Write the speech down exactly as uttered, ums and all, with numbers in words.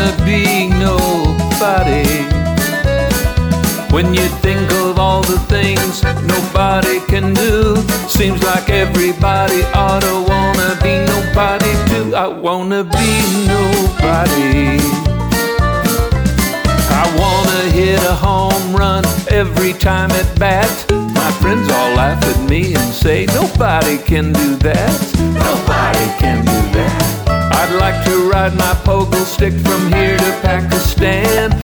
wanna be nobody. When you think of all the things nobody can do, seems like everybody ought to wanna be nobody too. I wanna be nobody. I wanna hit a home run every time at bat. My friends all laugh at me and say, nobody can do that. Nobody can do that. I'd like to ride my pogo stick from here to Pakistan.